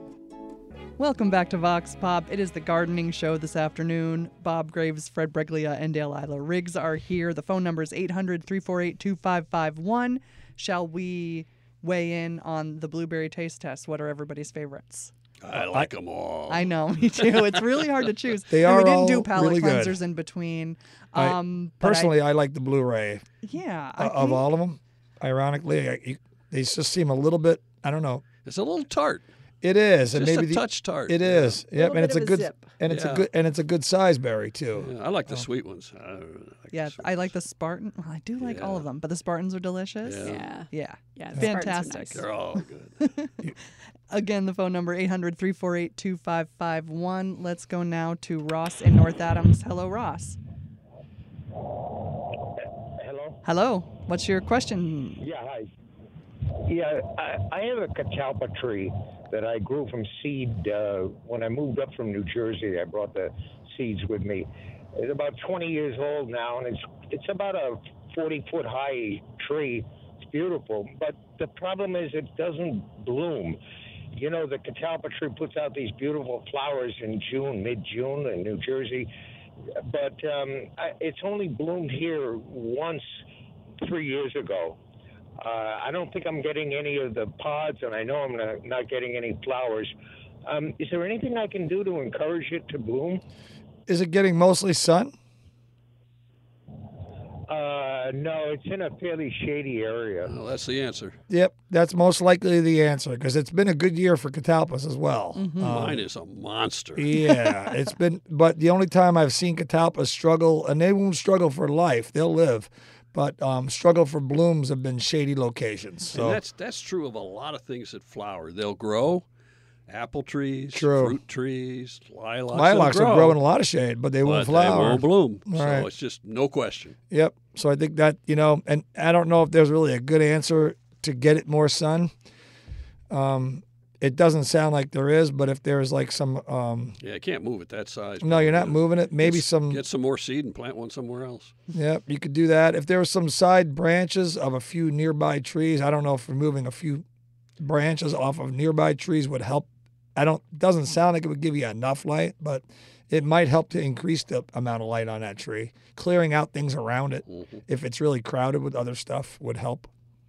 Welcome back to Vox Pop. It is the Gardening Show this afternoon. Bob Graves, Fred Breglia, and Dale Isla Riggs are here. The phone number is eight hundred, three four eight, two five five one. Shall we weigh in on the blueberry taste test? What are everybody's favorites?
I like them all.
I know, me too. It's really hard to choose.
They
And
are
we didn't
all
do palate
really good.
cleansers in between.
I-
Um, but I-
Personally, I, like the Blu-ray
yeah,
uh,
I
of
think-
all of them. Ironically, I, you, they just seem a little bit. I don't know.
It's a little tart.
It is, and
Just
maybe
a
the,
touch tart.
It
yeah.
is. Yep,
Little
and it's
bit
a
of a
good
zip.
and it's
Yeah.
a good and it's a good size berry too.
Yeah, I like the sweet ones. I don't really like the
Yeah,
sweet
I like the Spartan. Well, I do like all of them, but the Spartans are delicious.
Yeah.
yeah.
Yeah.
Yeah, the Spartans are
Fantastic.
nice.
They're all good.
Again, the phone number eight hundred, three four eight, two five five one. Let's go now to Ross in North Adams. Hello, Ross.
Hello?
Hello. What's your question?
Yeah, hi. Yeah, I, I have a catalpa tree that I grew from seed. Uh, when I moved up from New Jersey, I brought the seeds with me. It's about twenty years old now, and it's it's about a forty foot high tree. It's beautiful, but the problem is it doesn't bloom. You know, the catalpa tree puts out these beautiful flowers in June, mid-June in New Jersey, but um, I, it's only bloomed here once three years ago. Uh, I don't think I'm getting any of the pods, and I know I'm not, not getting any flowers. Um, is there anything I can do to encourage it to bloom?
Is it getting mostly sun?
Uh, no, it's in a fairly shady area.
Well, that's the answer.
Yep, that's most likely the answer because it's been a good year for catalpas as well. Um,
Mine is a monster.
yeah, it's been. But the only time I've seen catalpas struggle, and they won't struggle for life; they'll live. But um, struggle for blooms have been shady locations. So
And that's that's true of a lot of things that flower. They'll grow. Apple trees,
True.
fruit trees, lilacs.
lilacs
they'll
will
grow,
grow in a lot of shade, but they won't
but
flower.
They won't bloom.
All
so
right.
it's just no question.
Yep. So I think that, you know, and I don't know if there's really a good answer to get it more sun. Um, it doesn't sound like there is, but if there's like some, um,
Yeah, you can't move it that size.
no, you're not
Yeah.
moving it. Maybe
Get-
some,
Get some more seed and plant one somewhere else.
yep, you could do that. If there were some side branches of a few nearby trees, I don't know if removing a few branches off of nearby trees would help. I don't, doesn't sound like it would give you enough light, but it might help to increase the amount of light on that tree. Clearing out things around it,
Mm-hmm.
if it's really crowded with other stuff, would help.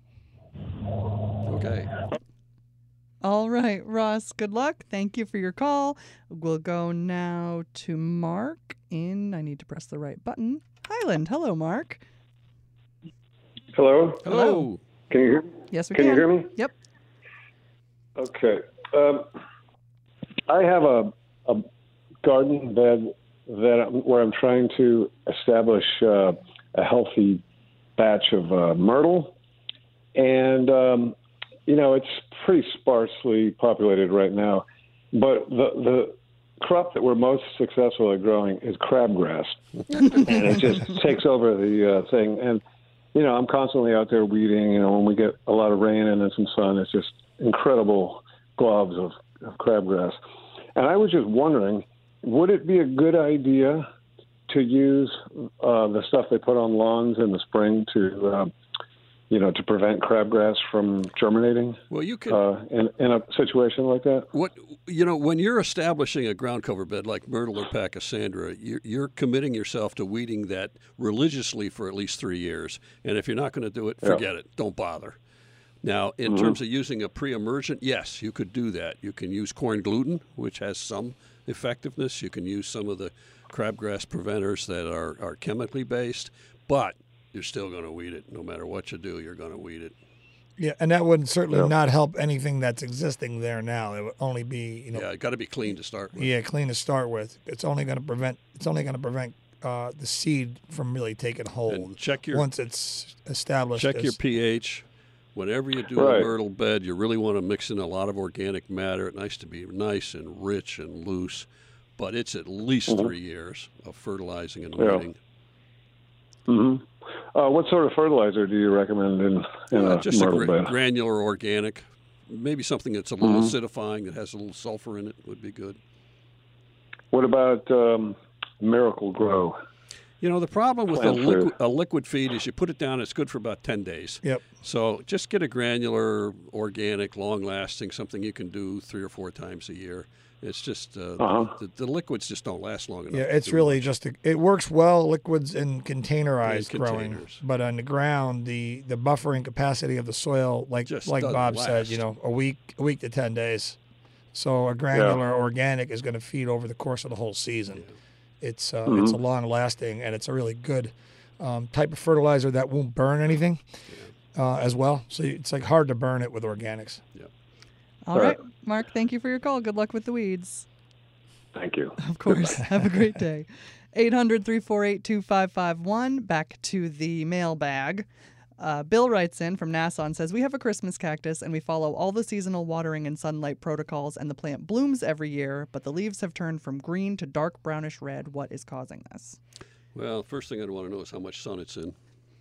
Okay.
All right, Ross, good luck. Thank you for your call. We'll go now to Mark in, I need to press the right button, Highland. Hello, Mark.
Hello?
Hello.
Can you hear me?
Yes, we
can.
can.
you hear me?
Yep.
Okay. Um, I have a, a garden bed that I'm, where I'm trying to establish uh, a healthy batch of uh, myrtle. And, um, you know, it's pretty sparsely populated right now. But the the crop that we're most successful at growing is crabgrass, and it just takes over the uh, thing. And you know, I'm constantly out there weeding. You know, when we get a lot of rain and then some sun, it's just incredible globs of, of crabgrass. And I was just wondering, would it be a good idea to use uh, the stuff they put on lawns in the spring to, uh, you know, to prevent crabgrass from germinating?
Well, you could
uh, in in a situation like that.
What you know, when you're establishing a ground cover bed like Myrtle or Pachysandra, you're, you're committing yourself to weeding that religiously for at least three years. And if you're not going to do it, forget
Yeah.
it. Don't bother. Now, in
Mhm.
terms of using a pre-emergent, yes, you could do that. You can use corn gluten, which has some effectiveness. You can use some of the crabgrass preventers that are, are chemically based, but you're still going to weed it. No matter what you do, you're going to weed it.
Yeah, and that would certainly
Yeah.
not help anything that's existing there now. It would only be, you know,
Yeah, it got to be clean to start with.
yeah, clean to start with. It's only going to prevent. It's only going to prevent uh, the seed from really taking hold.
And check your
once it's established.
Check your
as-
pH. Whenever you do
Right.
a myrtle bed, you really want to mix in a lot of organic matter. It nice to be nice and rich and loose, but it's at least
Mhm.
three years of fertilizing and
Yeah.
weeding.
hmm Uh, what sort of fertilizer do you recommend in, in
Uh,
a
just a
myrtle
gra-
bed?
granular organic, maybe something that's a little
Mhm.
acidifying that has a little sulfur in it would be good.
What about um, Miracle Grow?
You know, the problem with a
Plant
liquid,
food.
a liquid feed is you put it down, it's good for about ten days.
Yep.
So just get a granular, organic, long-lasting, something you can do three or four times a year. It's just, uh,
Uh-huh.
the, the liquids just don't last long enough.
Yeah,
to
it's
do
really
much.
just a, it works well liquids and containerized
In
growing,
containers.
but on the ground, the the buffering capacity of the soil, like
Just
like
doesn't
Bob said, you
last.
know, a week a week to ten days. So a granular organic is going to feed over the course of the whole season. It's uh, it's a
Mhm.
long lasting, and it's a really good um, type of fertilizer that won't burn anything uh, as well. So it's like hard to burn it with organics.
All right, Mark, thank you for your call. Good luck with the weeds.
Thank you.
Of course. Have a great day. eight hundred, three four eight, two five five one. Back to the mailbag. Uh, Bill writes in from Nassau and says, we have a Christmas cactus and we follow all the seasonal watering and sunlight protocols, and the plant blooms every year, but the leaves have turned from green to dark brownish red. What is causing this?
Well, first thing I'd want to know is how much sun it's in.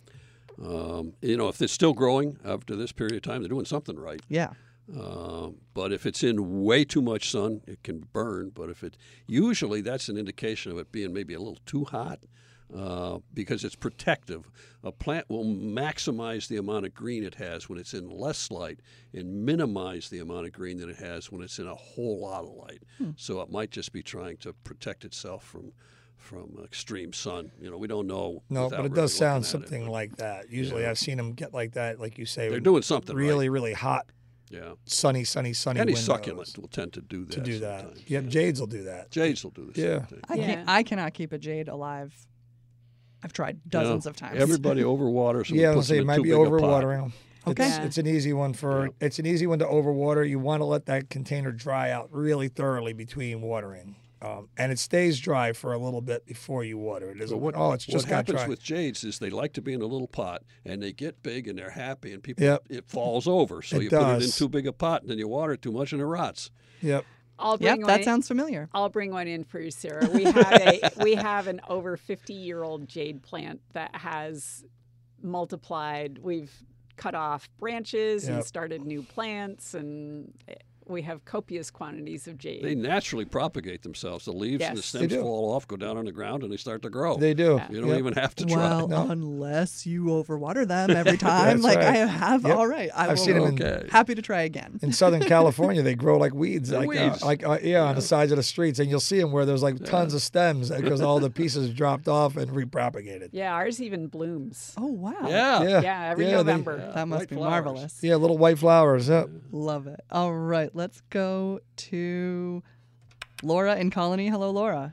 Um, you know, if it's still growing after this period of time, they're doing something right.
Yeah.
Um, but if it's in way too much sun, it can burn. But if it, usually that's an indication of it being maybe a little too hot uh, because it's protective. A plant will maximize the amount of green it has when it's in less light and minimize the amount of green that it has when it's in a whole lot of light.
Hmm.
So it might just be trying to protect itself from from extreme sun. You know, we don't know.
No,
without
but it
really
does sound
looking at it,
something
but
like that. Usually,
Yeah.
I've seen them get like that, like you say.
They're
when
doing something right.
really, really hot.
Yeah.
Sunny, sunny, sunny.
Any
windows
succulent will tend to do that.
to do that.
sometimes.
Yeah, jades will do that.
Jades will do the
Yeah.
same thing.
I, can't, I cannot keep a jade alive. I've tried dozens
Yeah.
of times.
Everybody overwaters them.
Yeah, I
and
was
puts
say
them
it
in
might
too
be
big a pot.
overwatering them.
Okay.
It's, it's an easy one for. It's an easy one to overwater. You want to let that container dry out really thoroughly between watering, um, and it stays dry for a little bit before you water it. Isn't
But what,
oh, it's just
what
got
happens
dry.
with jades is they like to be in a little pot and they get big and they're happy and people
Yep.
it falls over. So
It
you put it in
does.
too big a pot and then you water it too much and it rots.
Yep.
I'll
Yep,
bring
that
one-
sounds familiar.
I'll bring one in for you, Sarah. We have a we have an over fifty year old jade plant that has multiplied. We've cut off branches and
Yep.
started new plants, and we have copious quantities of jade.
They naturally propagate themselves. The leaves and the
Yes. They
stems
do.
fall off, go down on the ground, and they start to grow.
They do.
You don't
Yep.
even have to try.
Well, unless you overwater them every time,
That's
like
right.
I have.
Yep.
All right, I
I've
will,
seen 'em in-
Okay.
Happy to try again.
In Southern California, they grow like weeds,
They're
like
weeds.
Uh, like uh, yeah, on the sides of the streets, and you'll see them where there's like tons of stems because all the pieces dropped off and repropagated.
Yeah, ours even blooms.
Oh wow.
Yeah.
Yeah.
Yeah, every
Yeah, they-
November.
That must
white
be
flowers.
marvelous.
Yeah, little white flowers. Yep.
Love it. All right, let's go to Laura in Colony. Hello, Laura.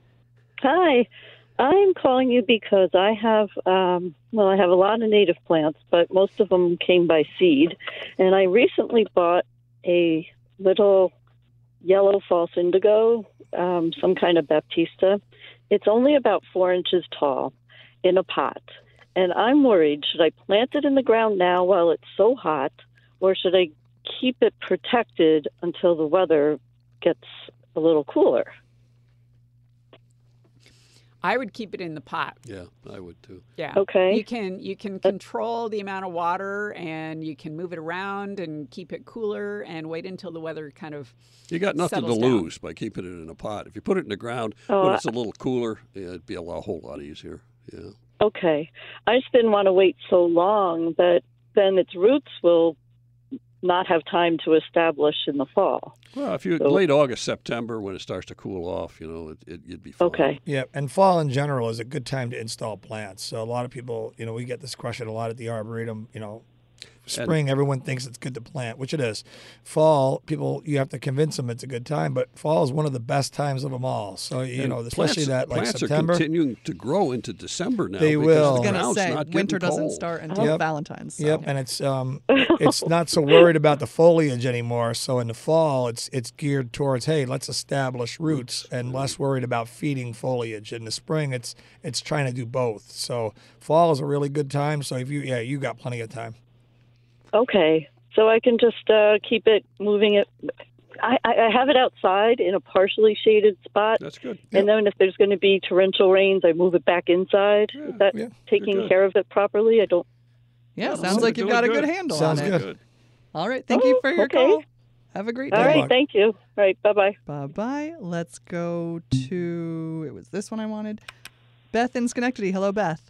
Hi, I'm calling you because I have, um, well, I have a lot of native plants, but most of them came by seed. And I recently bought a little yellow false indigo, um, some kind of Baptista. It's only about four inches tall in a pot. And I'm worried, should I plant it in the ground now while it's so hot, or should I keep it protected until the weather gets a little cooler?
I would keep it in the pot.
Yeah, I would too.
Yeah.
Okay.
You can you can control the amount of water, and you can move it around and keep it cooler, and wait until the weather kind of
You got nothing to
settles down.
lose by keeping it in a pot. If you put it in the ground
Oh,
when
I-
it's a little cooler, yeah, it'd be a lot, whole lot easier. Yeah.
Okay. I just didn't want to wait so long that then its roots will not have time to establish in the fall.
Well, if you
So-
late August, September, when it starts to cool off, you know, it, it, you'd be fine.
Okay.
Yeah, and fall in general is a good time to install plants. So a lot of people, you know, we get this question a lot at the Arboretum, you know, spring, everyone thinks it's good to plant, which it is. Fall, people, you have to convince them it's a good time, but fall is one of the best times of them all. So, you
And
know, especially
plants,
that like
plants
September.
are continuing to grow into December now.
They
because
will.
the
I
I was going
ground's
to say,
not getting
winter doesn't
cold.
start until
Yep.
Valentine's. So.
Yep, and it's um, it's not so worried about the foliage anymore. So in the fall, it's it's geared towards, hey, let's establish roots, and less worried about feeding foliage. In the spring, it's it's trying to do both. So fall is a really good time. So if you yeah, you got plenty of time.
Okay. So I can just uh, keep it moving it. I, I have it outside in a partially shaded spot.
That's good.
And then if there's going to be torrential rains, I move it back inside. Is that taking
good.
care of it properly? I don't.
Yeah,
Yeah,
sounds
you're
like you've
doing
got a
good.
good handle
Sounds
on it.
good.
All right. Thank you for your
okay.
call. Have a great day.
All right. Thank you. All right. Bye bye.
Bye bye. Let's go to, it was this one I wanted. Beth in Schenectady. Hello, Beth.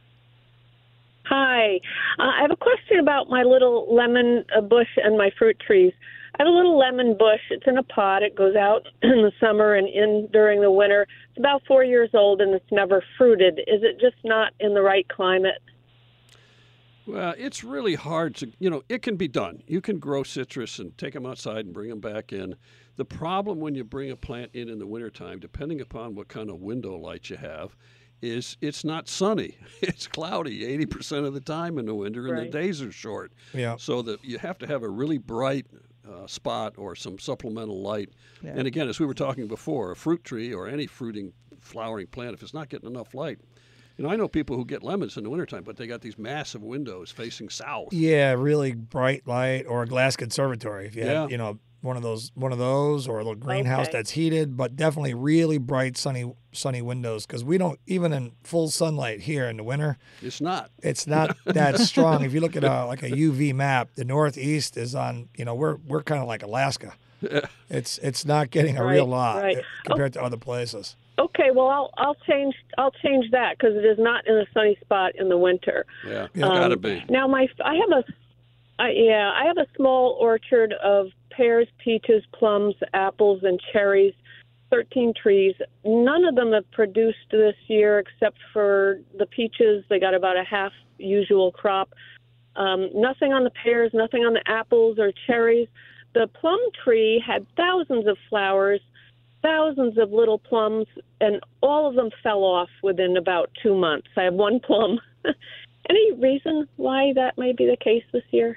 Hi. Uh, I have a question about my little lemon uh, bush and my fruit trees. I have a little lemon bush. It's in a pot. It goes out in the summer and in during the winter. It's about four years old and it's never fruited. Is it just not in the right climate?
Well, it's really hard to, you know, it can be done. You can grow citrus and take them outside and bring them back in. The problem when you bring a plant in in the wintertime, depending upon what kind of window light you have, is it's not sunny. It's cloudy eighty percent of the time in the winter, and
Right.
the days are short.
Yeah.
So that you have to have a really bright uh, spot or some supplemental light.
Yeah.
And again, as we were talking before, a fruit tree or any fruiting, flowering plant, if it's not getting enough light, you know, I know people who get lemons in the wintertime, but they got these massive windows facing south.
Yeah, really bright light or a glass conservatory. If you
Yeah.
have, you know, one of those, one of those, or a little greenhouse
Okay.
that's heated, but definitely really bright, sunny, sunny windows. Because we don't even in full sunlight here in the winter.
It's not.
It's not that strong. If you look at a, like a U V map, the Northeast is on. You know, we're we're kind of like Alaska. It's it's not getting a real
Right,
lot
right.
uh, compared to other places.
Okay, well I'll I'll change I'll change that because it is not in a sunny spot in the winter.
Yeah, it's
Um,
got to be.
Now my I have a I, yeah I have a small orchard of pears, peaches, plums, apples, and cherries. Thirteen trees. None of them have produced this year except for the peaches. They got about a half usual crop. Um, nothing on the pears, nothing on the apples or cherries. The plum tree had thousands of flowers, thousands of little plums, and all of them fell off within about two months. I have one plum. Any reason why that may be the case this year?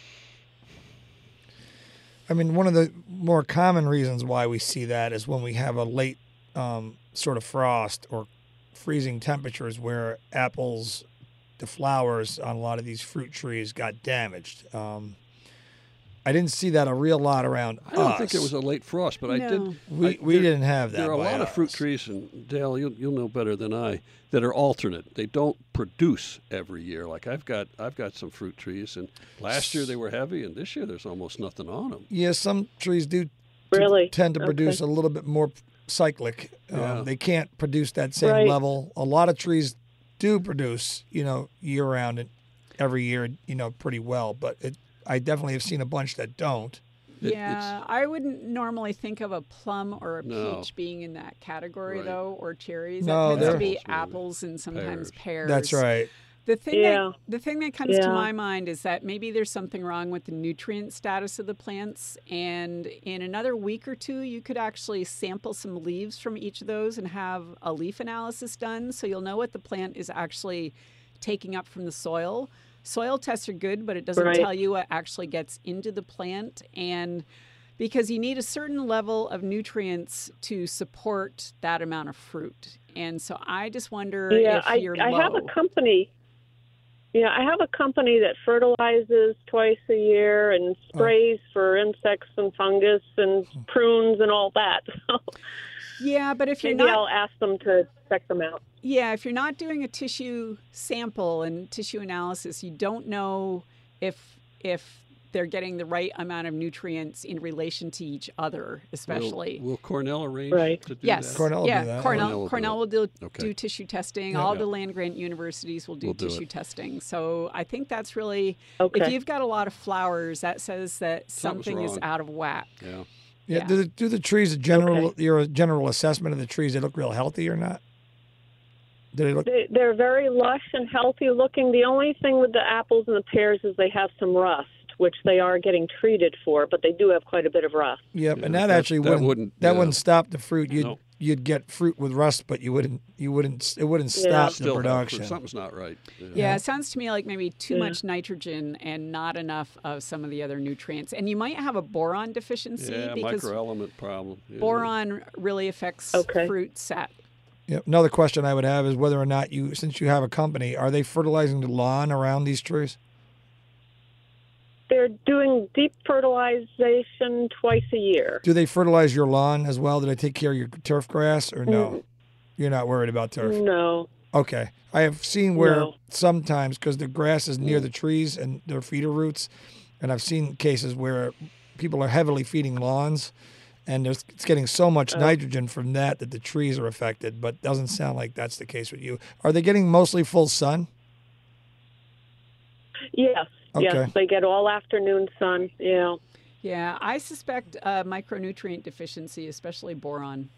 I mean, one of the more common reasons why we see that is when we have a late um, sort of frost or freezing temperatures where apples, the flowers on a lot of these fruit trees got damaged. Um, I didn't see that a real lot around
I don't
us.
think it was a late frost, but I
No.
did.
We-
I-
we
there-
didn't have that
There are a
by
lot of fruit
us.
trees, and Dale, you'll, you'll know better than I, that are alternate. They don't produce every year. Like I've got, I've got some fruit trees, and last year they were heavy, and this year there's almost nothing on them.
Yeah, some trees do t-
Really?
tend to produce
Okay.
a little bit more cyclic.
Yeah.
Um, they can't produce that same
Right.
level. A lot of trees do produce, you know, year round and every year, you know, pretty well. But it, I definitely have seen a bunch that don't.
It-
Yeah, I wouldn't normally think of a plum or a
No.
peach being in that category,
Right.
though, or cherries.
No,
that tends to
they're-
be
Apples, maybe.
apples and sometimes pears.
That's right.
The thing
Yeah.
that the thing that comes to
Yeah.
my mind is that maybe there's something wrong with the nutrient status of the plants, and in another week or two, you could actually sample some leaves from each of those and have a leaf analysis done, so you'll know what the plant is actually taking up from the soil. Soil tests are good, but it doesn't
Right.
tell you what actually gets into the plant, and because you need a certain level of nutrients to support that amount of fruit. And so I just wonder
Yeah,
if
I,
you're
I
low.
have a company. Yeah, I have a company that fertilizes twice a year and sprays oh. for insects and fungus and prunes and all that. So
yeah, but if you're
maybe
not,
I'll ask them to check them out.
Yeah, if you're not doing a tissue sample and tissue analysis, you don't know if if they're getting the right amount of nutrients in relation to each other, especially.
Will, will Cornell arrange
right.
to do
yes.
that?
Cornell will
yeah,
do that.
Cornell,
Cornell will
Cornell
do
will do,
okay.
do tissue testing.
Yeah.
All
Yeah.
the land-grant universities will do
We'll do
tissue
it.
testing. So I think that's really,
okay.
if you've got a lot of flowers, that says that
Something's
something is
wrong.
out of whack.
Yeah.
Yeah.
Yeah.
Do, the, do the trees, a general,
Okay.
your general assessment of the trees, they look real healthy or not? Do they look?
They, they're very lush and healthy looking. The only thing with the apples and the pears is they have some rust, which they are getting treated for, but they do have quite a bit of rust.
Yep,
Yeah,
and that,
that-
actually
that
wouldn't,
wouldn't,
that
yeah.
wouldn't stop the fruit. You'd
No.
you'd get fruit with rust, but you wouldn't you wouldn't it wouldn't
Yeah.
stop the
Still have
production.
fruit. Something's not right.
Yeah, it sounds to me like maybe too
Yeah.
much nitrogen and not enough of some of the other nutrients. And you might have a boron deficiency
Yeah,
because
microelement problem. Yeah.
boron really affects
Okay.
fruit set.
Yep. Another question I would have is whether or not you, since you have a company, are they fertilizing the lawn around these trees?
They're doing deep fertilization twice a year.
Do they fertilize your lawn as well? Do they take care of your turf grass or no?
Mm.
You're not worried about turf?
No.
Okay. I have seen where
No.
sometimes, because the grass is near the trees and their feeder roots, and I've seen cases where people are heavily feeding lawns, and there's, it's getting so much
Oh.
nitrogen from that that the trees are affected, but doesn't sound like that's the case with you. Are they getting mostly full sun?
Yes.
Okay.
Yes, they get all afternoon sun. Yeah.
Yeah, I suspect uh, micronutrient deficiency, especially boron.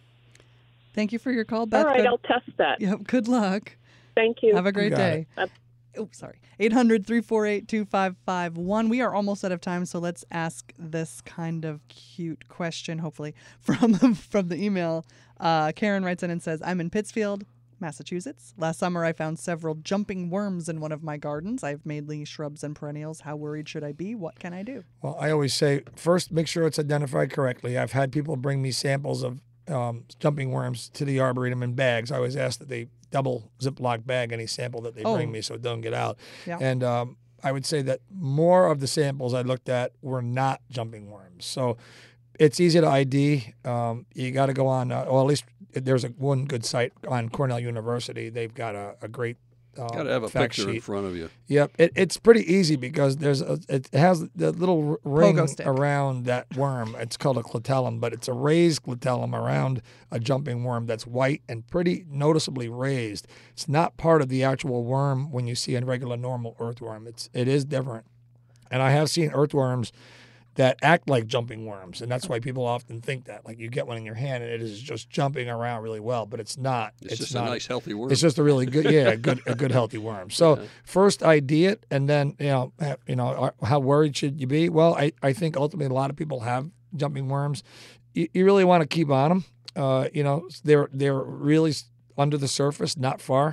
Thank you for your call, Beth.
All right,
Good-
I'll test that.
Yep, good luck.
Thank you.
Have a great
got
day.
it.
Oh, sorry. eight hundred, three four eight, two five five one. We are almost out of time, so let's ask this kind of cute question, hopefully, from, from the email. Uh, Karen writes in and says, I'm in Pittsfield, Massachusetts. Last summer, I found several jumping worms in one of my gardens. I have mainly shrubs and perennials. How worried should I be? What can I do?
Well, I always say, first, make sure it's identified correctly. I've had people bring me samples of um, jumping worms to the Arboretum in bags. I always ask that they double Ziploc bag any sample that they
Oh.
bring me so it don't get out.
Yeah.
And um, I would say that more of the samples I looked at were not jumping worms. So it's easy to I D. Um, you got to go on, uh, or at least there's a one good site on Cornell University. They've got a, a great uh,
Got to have a
fact
picture in
sheet.
front of you.
Yep, it, it's pretty easy because there's a, it has the little r- ring
Pogo stick.
around that worm. It's called a clitellum, but it's a raised clitellum around a jumping worm that's white and pretty noticeably raised. It's not part of the actual worm when you see a regular normal earthworm. It's it is different, and I have seen earthworms that act like jumping worms, and that's why people often think that. Like you get one in your hand and it is just jumping around really well, but it's not.
It's, just
not
a nice, healthy worm.
It's just a really good, yeah, a good, a good healthy worm. So
Yeah.
first I D it, and then you know, ha- you know, are- how worried should you be? Well, I, I think ultimately a lot of people have jumping worms. You, you really want to keep on them. Uh, you know, they're they're really s- under the surface, not far.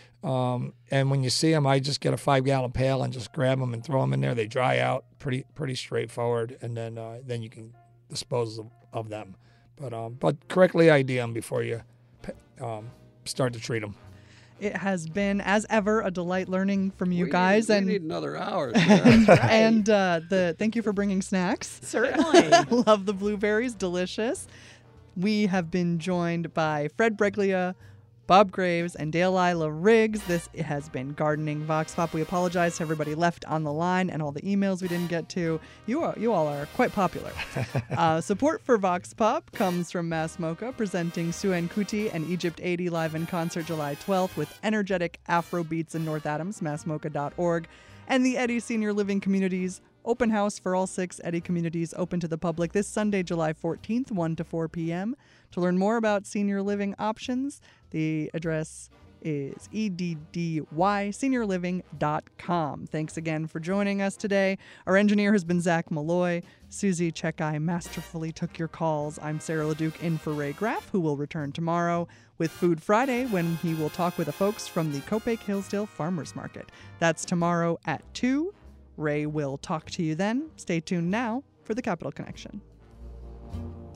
Um, and when you see them, I just get a five gallon pail and just grab them and throw them in there. They dry out pretty pretty straightforward, and then uh, then you can dispose of, of them. But um, but correctly I D them before you um, start to treat them.
It has been, as ever, a delight learning from you
We
guys.
need,
and
we need another hour.
and, and uh, the thank you for bringing snacks.
Certainly.
Love the blueberries, delicious. We have been joined by Fred Breglia, Bob Graves, and Delilah Riggs. This has been Gardening Vox Pop. We apologize to everybody left on the line and all the emails we didn't get to. You are, you all are quite popular. uh, support for Vox Pop comes from Mass Mocha, presenting Suen Kuti and Egypt eighty live in concert July twelfth with energetic Afro beats in North Adams, mass mocha dot org, and the Eddy Senior Living Communities open house for all six Eddy communities open to the public this Sunday, July fourteenth, one to four p.m. To learn more about senior living options, the address is E D D Y senior living dot com. Thanks again for joining us today. Our engineer has been Zach Malloy. Susie Checkeye masterfully took your calls. I'm Sarah LeDuc in for Ray Graff, who will return tomorrow with Food Friday when he will talk with the folks from the Copiague Hillsdale Farmers Market. That's tomorrow at two. Ray will talk to you then. Stay tuned now for the Capital Connection.